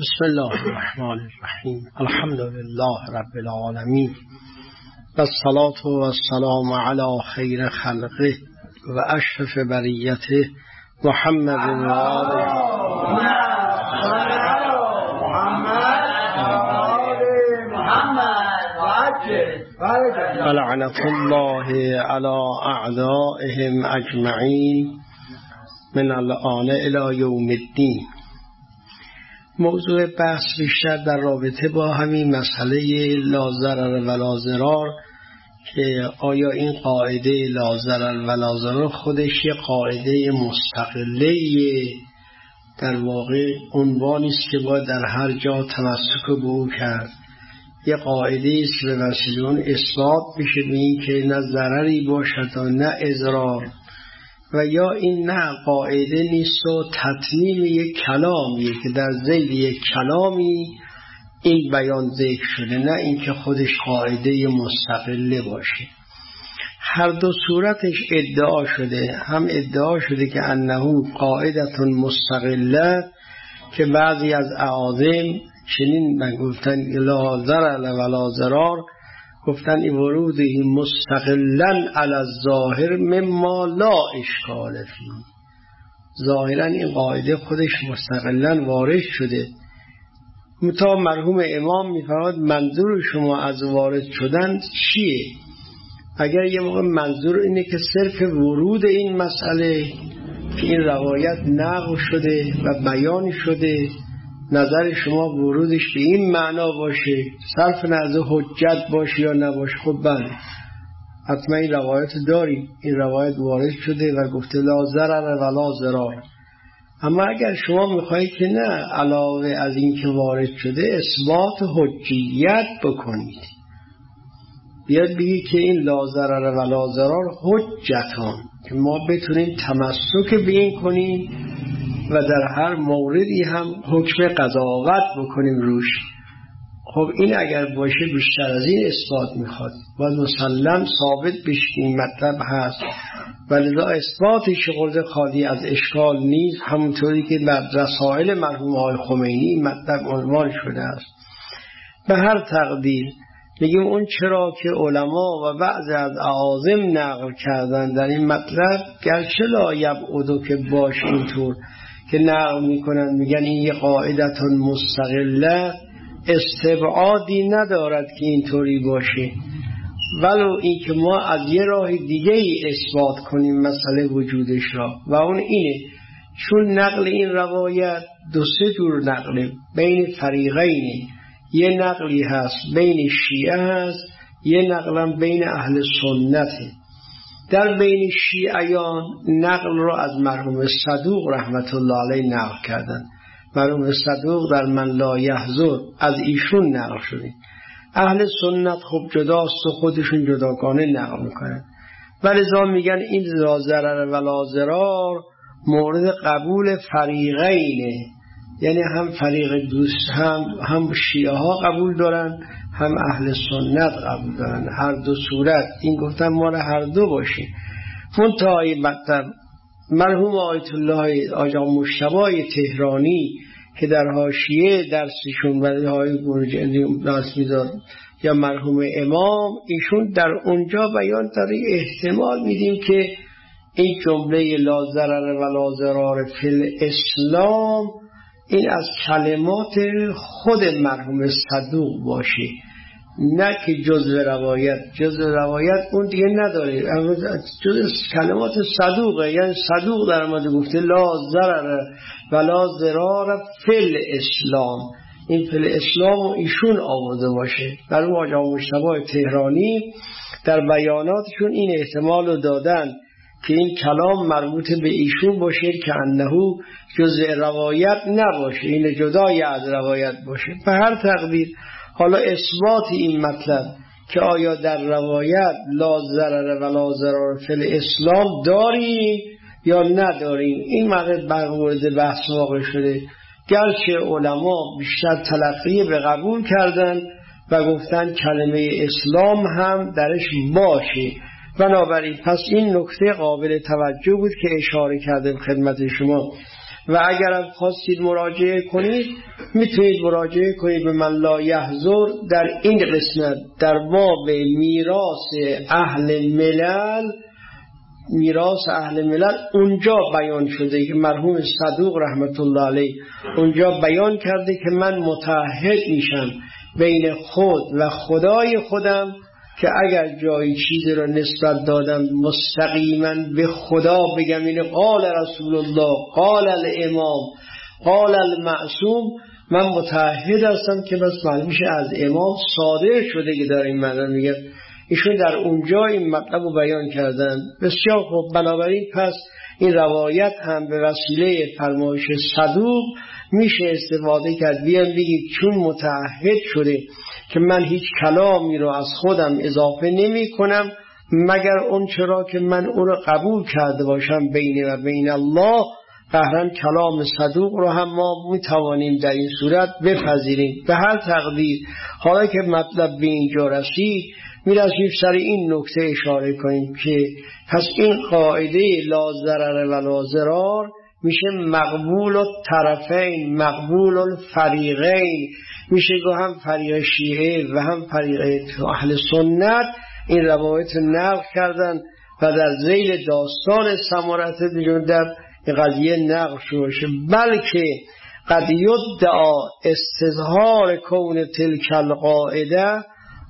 بسم الله الرحمن الرحیم. الحمد لله رب العالمین و الصلاة و السلام علی خیر خلقه و اشرف بریته محمد و آله و لعنة الله علی اعدائهم اجمعین من الآن الی یوم الدین. موضوع بحث بیشتر در رابطه با همین مسئله لا ضرر ولا ضرار، که آیا این قاعده لا ضرر ولا ضرار خودش یه قاعده مستقله، در واقع عنوانی است که باید در هر جا تمسک به او کرد، یه قاعده است که به وسیله اون اثبات بشه به این که نه ضرری باشد و نه اضرار، و یا این نه قاعده نیست و تتمیم یک کلامیه که در ذیل یک کلامی این بیان ذکر شده، نه اینکه خودش قاعده مستقله باشه. هر دو صورتش ادعا شده، هم ادعا شده که انه قاعدة مستقله که بعضی از اعاظم چنین گفتن لا ضرر ولا ضرار، گفتن این ورودی مستقلن علی الظاهر مما لا اشکال فیه. ظاهرا این قاعده خودش مستقلن وارد شده. متا مرحوم امام میفرماد منظور شما از وارد شدن چیه؟ اگر یه موقع منظور اینه که صرف ورود این مسئله که این روایت نقل شده و بیان شده، نظر شما ورودش به این معنا باشه، صرف نظر حجت باشه یا نباشه، خب بله حتما این روایت داریم، این روایت وارد شده و گفته لا ضرر ولا ضرار. اما اگر شما میخواهید که نه، علاوه از این که وارد شده اثبات حجیت بکنید، بیاد بگید که این لا ضرر ولا ضرار حجتان، که ما بتونیم تمسک به این کنیم و در هر موردی هم حکم قضاوت بکنیم روش. خب این اگر باشه بیشتر از این اثبات میخواد، باید مسلم ثابت بشه این مطلب هست، ولذا اثباتش قرد خالی از اشکال نیست، همونطوری که در رسائل مرحوم آقای خمینی این مطلب عنوان شده است. به هر تقدیر میگیم اون چرا که علما و بعضی از اعاظم نقل کردن در این مطلب، گرچه لا یبعدو که باشه اینطور که نقل میکنن میگن این یه قاعدتون مستقله، استبعادی ندارد که اینطوری باشه، ولو این که ما از یه راه دیگه ای اثبات کنیم مسئله وجودش را، و اون اینه چون نقل این روایت دو سه جور نقل بین فریقینه، یه نقلی هست بین شیعه هست، یه نقلم بین اهل سنته. در بین شیعیان نقل رو از مرحوم صدوق رحمت الله علیه نقل کردن. مرحوم صدوق در من لا یحضر از ایشون نقل شده. اهل سنت خب جداست و خودشون جداگانه نقل میکنن، ولذا میگن این لا ضرر ولا ضرار مورد قبول فریقینه، یعنی هم فریق دوست هم شیعه ها قبول دارن، هم اهل سنت قبول دارن، هر دو صورت این گفتن مال هر دو باشه. منتهای مطلب مرحوم آیت الله آقا مجتبی تهرانی که در حاشیه درسشون برای های درس میداد، یا مرحوم امام، ایشون در اونجا بیان داره احتمال میدیم که این جمله لا ضرر ولا ضرار فی الاسلام این از کلمات خود مرحوم صدوق باشه، نه که جزء روایت اون دیگه نداره، جزء کلمات صدوقه، یعنی صدوق در مورد گفته لا ضرر ولا ضرار فی الاسلام، این فی الاسلام و ایشون آورده باشه. در اون آقا مجتبی تهرانی در بیاناتشون این احتمال رو دادن که این کلام مربوط به ایشون باشه که انه جزء روایت نباشه، این جدای از روایت باشه. به هر تقدیر حالا اثبات این مطلب که آیا در روایت لا ضرر ولا ضرار فی الاسلام داریم یا نداریم، این مورد بحث واقع شده. گرچه علما بیشتر تلقی به قبول کردن و گفتن کلمه اسلام هم درش باشه، بنابراین پس این نکته قابل توجه بود که اشاره کردم خدمت شما. و اگر هم خواستید مراجعه کنید میتونید مراجعه کنید به من لا یحضر در این قسمت در باب میراث اهل ملل. میراث اهل ملل اونجا بیان شده که مرحوم صدوق رحمت الله علیه اونجا بیان کرده که من متعهد میشم بین خود و خدای خودم که اگر جایی چیزی رو نسبت دادم مستقیما به خدا بگم این قال رسول الله قال الامام قال المعصوم، من متعهد هستم که بس معلومش از امام صادر شده که در این معنی میگم. ایشون در اونجا این مطلب رو بیان کردن. بسیار خوب. بنابراین پس این روایت هم به وسیله فرمایش صدوق میشه استفاده کرد. بیان بگید چون متعهد شده که من هیچ کلامی رو از خودم اضافه نمی کنم مگر اون چرا که من اون رو قبول کرده باشم بین و بین الله، قهرن کلام صدوق رو هم ما میتوانیم در این صورت بپذیریم. به هر تقدیر حالا که مطلب به اینجا رسید میرسیم سر این نکته اشاره کنیم که پس این قاعده لا ضرر و لا ضرار میشه مقبول الطرفین مقبول الفریقین، میشه که هم فریق شیعه و هم فریق اهل سنت این روایت نقل کردن و در ذیل داستان ثمرت در قضیه نقل شده، بلکه قد یدعا استظهار کون تلک القاعده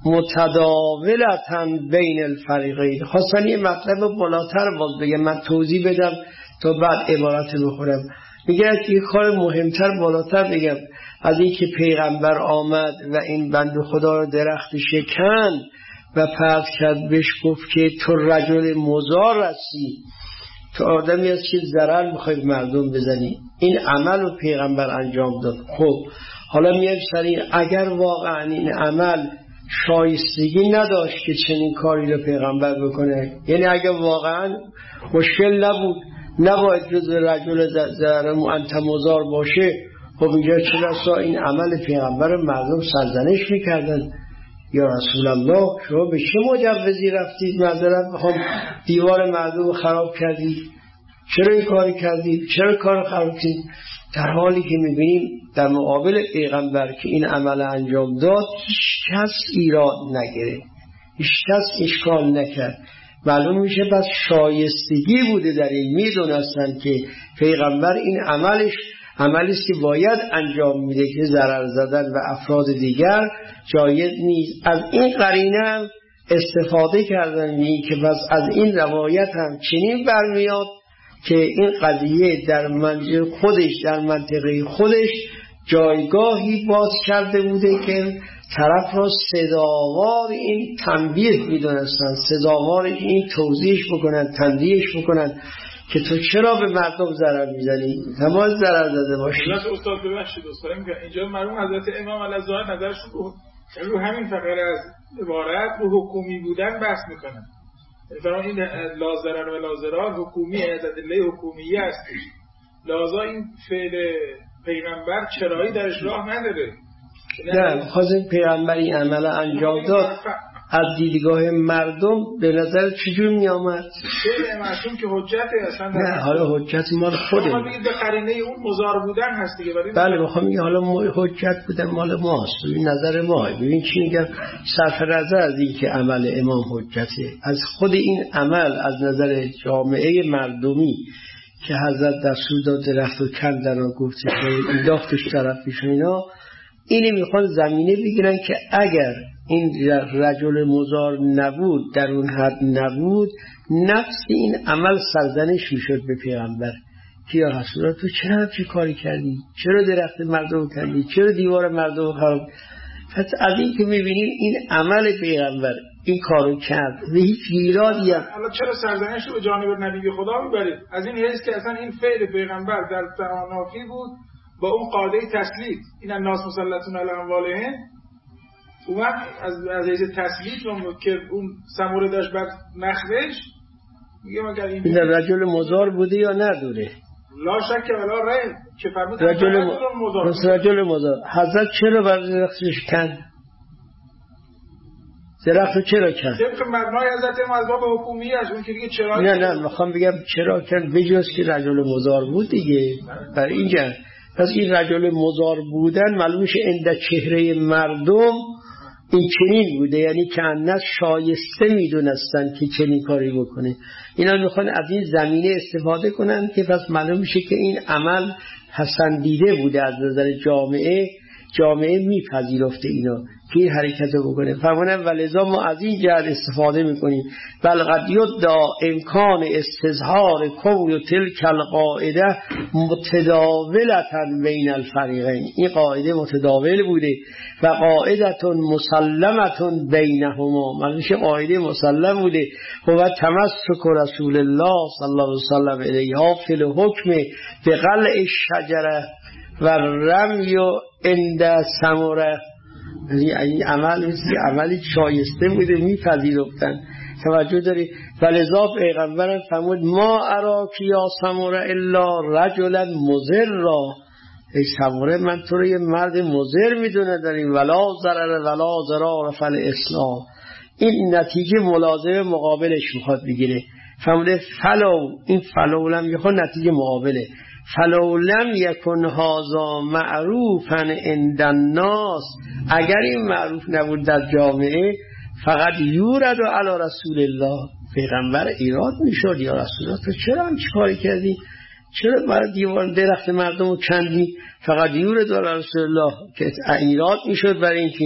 متداولتاً بین الفریقین. خواستن یه مطلب بالاتر باز بگم، من توضیح بدم تا بعد عبارت بخورم. میگه یه کار مهمتر بالاتر بگم از این که پیغمبر آمد و این بند خدا رو درخت شکن و پرد کرد بهش گفت که تو رجل مضار هستی، تو آدمی هست که ضرر میخواید مردم بزنی. این عمل رو پیغمبر انجام داد. خب حالا میگم سریع اگر واقعا این عمل شایستگی نداشت که چنین کاری رو پیغمبر بکنه، یعنی اگر واقعا مشکل نباید جزو رجل ضرر انت مضار باشه، خب اینجا چرا این عمل پیغمبر مردم سرزنش میکردن؟ یا رسول الله شما به چه مجوزی رفتید معذرت بخوام دیوار مردم رو خراب کردید؟ چرا این کاری کردید؟ چرا کار خراب کردید؟ در حالی که میبینیم در مقابل پیغمبر که این عمل انجام داد هیچ کس ایراد نگرفت، هیچ کس اشکال نکرد. معلوم میشه بس شایستگی بوده در این، میدونستن که پیغمبر این عملی است که باید انجام میده که ضرر زدن و افراد دیگر جایز نیست. از این قرینه استفاده کردن این که بس از این روایت هم چنین برمیاد که این قضیه در منطقه خودش جایگاهی باز کرده بوده که طرف را سزاوار این تنبیه میدونستن، سزاوار این توضیحش بکنن، تنبیهش بکنن که تو چرا به مردم ضرر میزنی؟ نباید ضرر زده باشی. استاد ببخشید استاد میگم اینجا مرحوم حضرت امام علیه السلام نظرشون رو همین فقره از عبارت رو حکومی بودن بحث میکنن. مثلا این لا ضرر و لا ضرار حکومی از ادله حکومیه است. لازا این فعل پیغمبر چرایی درش راه نداره. نه خواستیم پیغمبر این عمل انجام داد از دیدگاه مردم به نظر چجور می آمد؟ فعل معصوم که حجته اصلا نه حالا حجت مال خوده ما بگید به قرینه اون مضار بودن هست دیگه. بله بخوام میگه حالا حجت بودن مال ماست، این نظر ماه. ببین چی میگم، صرف نظر از این که عمل امام حجته، از خود این عمل از نظر جامعه مردمی که حضرت دستور داد درخت و کندن و گفت که انداختش طرفش اینا، اینی میخوان زمینه بگیرن که اگر این رجل مضار نبود، در اون حد نبود، نفس این عمل سرزنش میشد به پیغمبر که یا رسول الله تو چرا همچی کاری کردی؟ چرا درخت مردم کردی؟ چرا دیوار مردم خراب؟ پس از این که میبینیم این عمل پیغمبر این کارو کرد و هیچ ایرادی هم حالا چرا سرزنش رو به جانب نبی خدا میبرید؟ از این حیث که اصلا این فعل پیغمبر در تنافی بود با اون قاعده تسلید، این الناس مسلطون علی اموالهم، اومد از حیث تسلید که اون سموره داشت بر نخلش میگه مگر این رجل مضار بوده یا ندوره؟ لا شک ولا ریب که فرمود رجل مضار. حضرت چرا بر درختش کند؟ درخت رو چرا کرد؟ طبق مبنای حضرت امام از باب حکومیت اون که دیگه چرا نه میخوام بگم چرا کرد بجز که رجل مزار بود دیگه. برای اینجا پس این رجل مزار بودن معلوم میشه عند چهره مردم این چنین بوده، یعنی که انس شایسته میدونستن که چنین کاری بکنه. اینا میخوان از این زمینه استفاده کنن که پس معلوم میشه که این عمل پسندیده بوده از نظر جامعه میپذیرفته اینا که این حرکت رو بکنه. فرمانم ولذا ما از این جهت استفاده میکنیم. بل قد یدعی امکان استظهار کون تلک القاعده متداولتا بین الفریقین. این قاعده متداول بوده و قاعده مسلمه بینهما، معنیش قاعده مسلم بوده. و تمسک رسول الله صلی الله علیه و سلم الیها فی الحکم بقلع الشجره و رمی عند ثمره. این عملی شایسته بوده میپذیرفتن. توجه داری؟ ولذا پیغمبرم فرمود ما اراکی یا ثمره الا رجلا مضرا. ای ثمره من تو رو یه مرد مضر میدونه داریم. ولا ضرر ولا ضرار فل اسلام. این نتیجه ملازم مقابلش میخواد بگیره. فرموده فلو، این فلو لم یکن نتیجه مقابله. فلو لم یکن هذا معروفا عند الناس، اگر این معروف نبود در جامعه، فقط یورد علی رسول الله، پیغمبر ایراد میشد یا رسول الله تو چرا هم چیکاری کردی؟ چرا برای دیوار درخت مردم رو کندی؟ فقط یورد علی رسول الله که ایراد میشد برای اینکه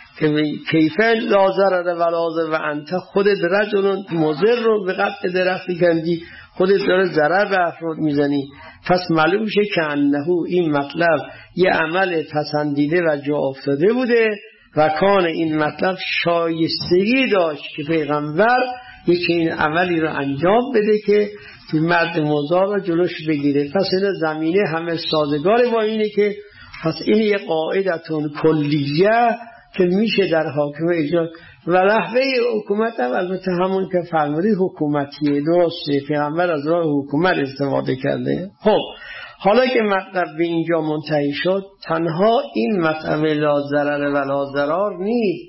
کیفن لازر و انت خودت رجلون مضر رو به قطع درخت کندی، خودت داره ضرر به افراد میزنی. پس معلوم میشه که انه این مطلب یه عمل پسندیده و جا افتاده بوده و کان این مطلب شایستگی داشت که پیغمبر یکی این عملی رو انجام بده که مرد مضار رو جلوش بگیره. پس این زمینه همه سازگار با اینه که پس این یه قاعدتون کلیه که میشه در حاکم اجرا و نحوه حکومت هم البته همون که فرمودی حکومتیه، درسته، پیغمبر از راه حکومت استفاده کرده. خب حالا که مطلب به اینجا منتهی شد، تنها این مطلب لا ضرر و لا ضرار نیست،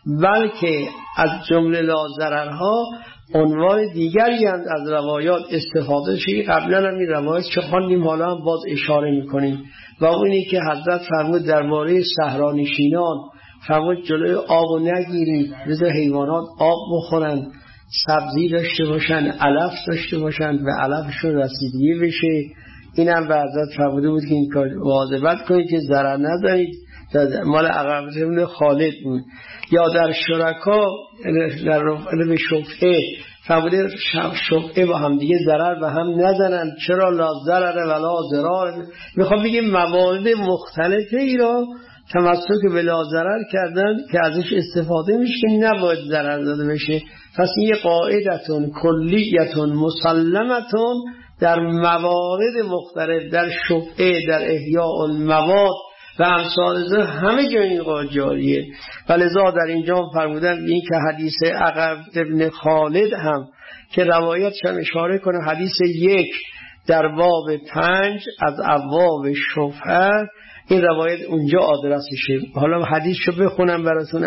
بلکه از جمله لا ضررها عنوان دیگری هم از روایات استفاده شده. قبلا هم این روایات چه خواندیم، حالا هم باز اشاره میکنیم و اونی که حضرت فرمود درباره صحرانشینان، فرمود جلوی آب و نگیرید، بذار حیوانات آب بخورن، سبزی داشته باشن، علف داشته باشن و علفشون رسیدگی بشه. اینم به حضرت فرموده بود که این کار واظبت کنید که ضرر ندارید. مال عقبت ابن خالد بود. یا در شرکا در به شفعه فرموده شفعه با هم دیگه ضرر به هم نزنن. چرا لا ضرر ولا ضرار؟ میخوام بگیم موارد مختلفه ای را تمسک به لا ضرر کردن که ازش استفاده میشه که نباید ضرر داده بشه. پس این یه قاعدتون کلیتون مسلمتون در موارد مختلف، در شفعه، در احیاء المواد و امثال همه جا این قاعده جاریه. ولذا در اینجا فرمودن این که حدیث عقب ابن خالد هم که روایتش هم اشاره کنه، حدیث 1 در باب 5 از ابواب شفعه، این روایت اونجا آدرسشه. حالا حدیثشو بخونم براتون.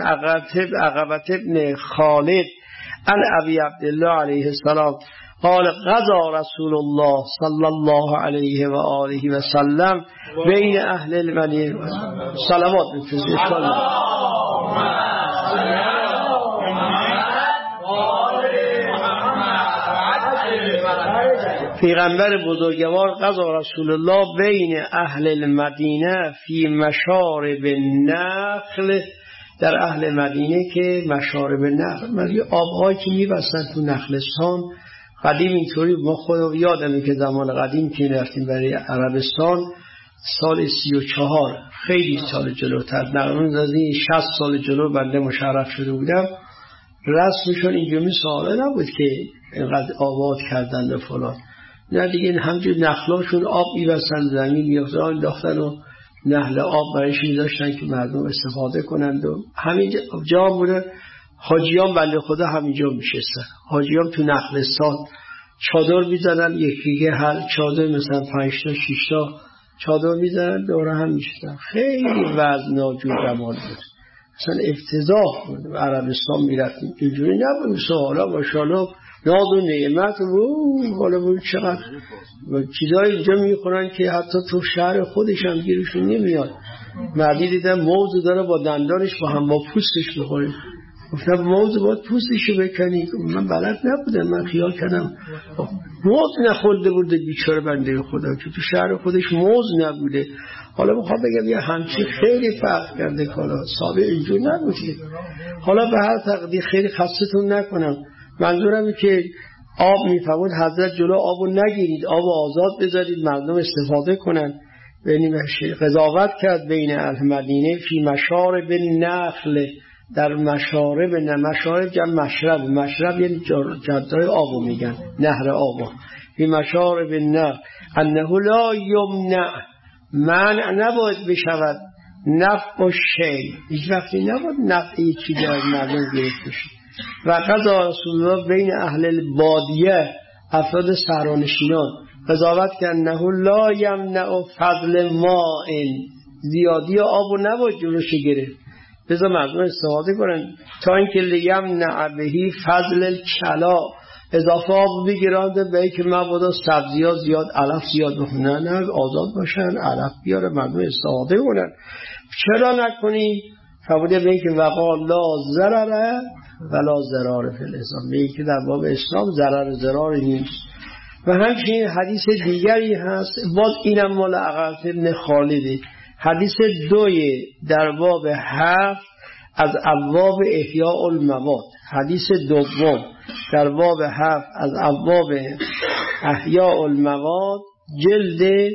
عقبت ابن خالد عن ابی عبدالله علیه السلام قال غزا رسول الله صلی الله علیه و آله و سلم بین اهل المدینه. صلوات بفرستید. پیغمبر بزرگوار غزا رسول الله بین اهل المدینه فی مشارب النخل، در اهل مدینه که مشارب النخل آبهایی که میبستن تو نخلستان. قدیم اینطوری ما خودم یادمه که زمان قدیم که رفتیم برای عربستان سال 34 خیلی سال جلوتر، نقیقا از این 60 سال جلو بنده مشرف شده بودم، رسمشون اینجوری ساله نبود که اینقدر آباد کردن و فلان، نه دیگه همجور نخلاشون آب میبستن زمین میافتن داختن و نهل آب برایش میذاشتن که مردم استفاده کنند و همین جا بوده. حاجیان بنده خدا همینجا میشستن، حاجیان تو نخلستان چادر میزنن، یکی هر چادر مثلا 5 تا 6 تا چادر میزنن دوره هم میشستن. خیلی وضع ناجور جمال بود، اصلا افتضاح بود. عربستان میرفتیم اینجوری نبود. حالا ماشاءالله ناز و نعمت حالا بود چقدر چیزای اینجا میخورن که حتی تو شهر خودش هم گیرشون نمیاد. مردی دیدم موز داره با دندانش با هم با پوستش بخوره. گفتم موز باید پوستشو بکنی. من بلد نبودم، من خیال کردم موز نخورده بوده بیچاره بنده خدا که تو شهر خودش موز نبوده. حالا میخوام بگم یه همچین خیلی فرق کرده کالا سابق اینجور نبوده. حالا به هر تقدیر خیلی خستتون نکنم. منظورم اینه که آب میفهمون حضرت جلو آبو نگیرید، آبو آزاد بذارید مردم استفاده کنن. بین قضاوت کرد بین اهل مدینه فی مشارب النخل، در مشارب مشارب جمع مشرب، مشرب یعنی جدای آبو میگن، نهر آبو. فی مشارب النخل انه لا یمنع، منع نباید بشود، نفع و شی، هیچ وقتی نباید نفعی چیزی از مردم گرفت بشه. و قضا رسول الله بین اهل البادیه، افراد صحرانشینان، قضاوت کرد انه لا یمنع فضل ماء، زیادی آبو نباید جلوش گرفت، بذار مردم استفاده کنن. تا اینکه لیمنع بهی فضل الکلا، اضافه آب بگیرانده به اینکه مبادا سبزی‌ها زیاد علف زیاد بخونن، نه آزاد باشن، علف بیاره مردم استفاده کنن. چرا نکنی؟ فرموده به اینکه وقال لا ضرر ولا ضرار فی الاسلام، به اینکه در باب اسلام ضرر ضراری نیست. و همچنین حدیث دیگری هست، باز اینم مال عقل ابن خالده، حدیث 2 در باب 7 از ابواب احیاء المواد، حدیث 2 در باب 7 از ابواب احیاء المواد، جلد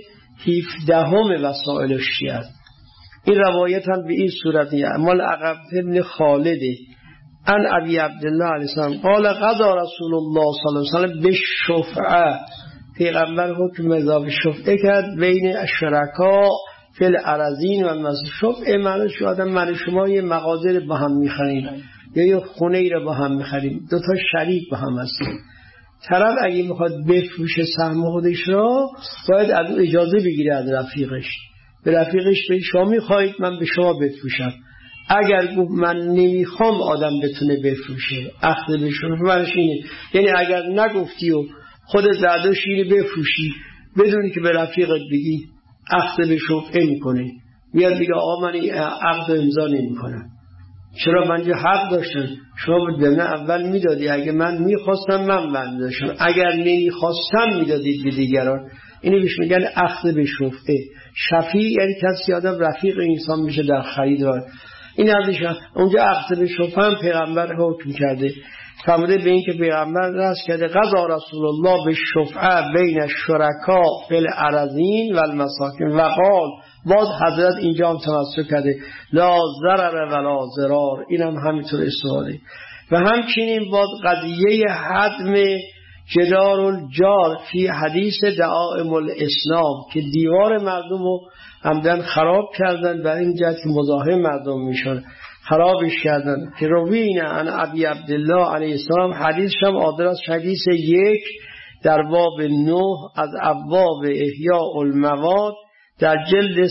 17 وسائل الشیعه. این روایت هم به این صورتی مال عقب ابن خالده ان ابی عبدالله علیه السلام قال قضا رسول الله صلی الله علیه وسلم بالشفعه، پیغمبر حکم اضافه شفعه کرد بین الشرکا فی الارضین و المسجد. شفعه معنی شو آدم من شما یه مغازه با هم میخریم یا یه خونه ای رو با هم میخریم، 2 تا شریک با هم هستیم. طرف اگه میخواد بفروشه سهم خودش رو باید از اجازه بگیره از رفیقش. به رفیقش به شما میخواید من به شما بفروشم، اگر گفت من نمیخوام آدم بتونه بفروشه، اخذ بشونه منش اینه. یعنی اگر نگفتی و خودت زداش اینه بفروشی بدونی که به رفیقت بگی اخذ بشفعه میکنه، میاد میگه آقا من این عقد امضا نمیکنم. چرا؟ من جو حق داشتم، شما بود به من اول میدادی، اگه من میخواستم من بند داشتم، اگر نمیخواستم میدادید به دیگران. اینو بهش میگن اخذ بشفعه. شفیع یعنی کسی آدم رفیق انسان میشه در خرید. این ازش اونجا اخذ بشفعه هم پیغمبر حکم کرده. فرموده به این که پیغمبر رأس کرده قضا رسول الله بالشفعه بین الشرکا فی الارضین و المساکن و قال، باز حضرت اینجا هم تمسک کرده لا ضرر ولا ضرار، اینم همینطور استفاده. و همچنین باز قضیه حدم جدار الجار فی حدیث دعائم الاسلام که دیوار مردم رو عمدن خراب کردن، برای این جهت که مزاحم مردم میشن خرابش کردن. که روین عن ابی عبدالله علیه السلام، حدیث هم آدرس حدیث 1 در باب 9 از ابواب احیاء المواد در جلد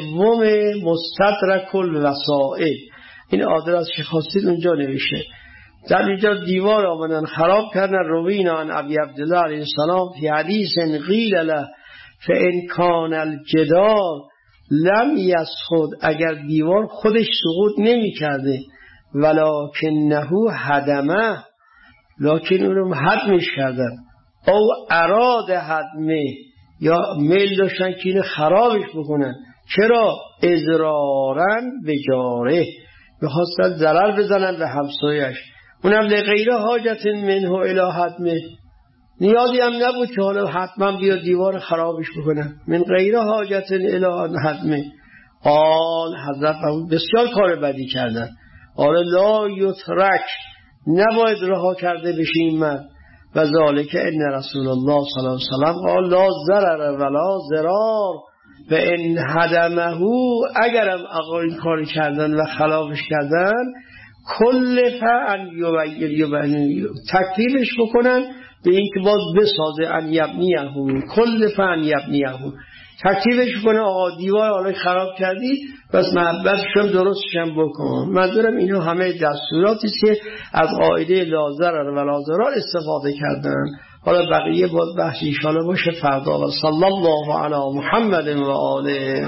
3 مستدرک الوسائل. این آدرس که خواستید اونجا نوشته. در اینجا دیوار آمدن خراب کردن. روین عن ابی عبدالله علیه السلام فی حدیث قیل له فان کان الجدار لم یسقط، اگر دیوار خودش سقوط نمی کرده، ولکنه هدمه، لکن اون رو هدمش کردن، او اراد هدمه، یا میل داشتن که اینو خرابش بکنن. چرا؟ اضرارن به جاره، میخواستن ضرر بزنن به همسایش. اونم لغیر حاجت منه الی هدمه، نیازی هم نبود که حالا حتما بیا دیوار خرابش بکنن. من غیر حاجت الی هدمه. قال حضرت بسیار کار بدی کردن. آره لا یترک، نباید رها کرده بشه این من. و ذالک ان رسول الله صلی الله علیه وسلم قال لا ضرر ولا ضرار و ان هدمه، اگرم آقا این کار کردن و خلافش کردن کلف ان تکلیفش بکنن به این که باز بسازه ان یبنیه، کلف ان یبنیه، ترتیبش کنه آقا دیوار حالا خراب کردی بس محبتشم درستشم بکن. منظورم اینا همه دستوراتی که از قاعده لا ضرر و لا ضرار استفاده کردن. حالا بقیه باز بحث ان شاء الله باشه فردا. و صلی الله علی محمد و آله.